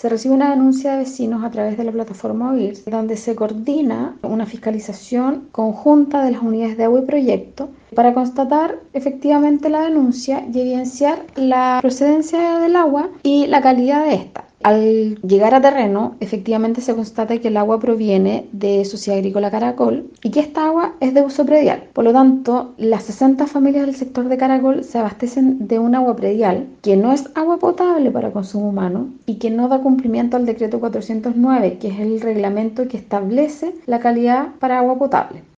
se recibe una denuncia de vecinos a través de la plataforma OIR, donde se coordina una fiscalización conjunta de las unidades de agua y proyecto para constatar efectivamente la denuncia y evidenciar la procedencia del agua y la calidad de esta. Al llegar a terreno, efectivamente se constata que el agua proviene de Sociedad Agrícola Caracol y que esta agua es de uso predial. Por lo tanto, las 60 familias del sector de Caracol se abastecen de un agua predial que no es agua potable para consumo humano y que no da cumplimiento al decreto 409, que es el reglamento que establece la calidad para agua potable.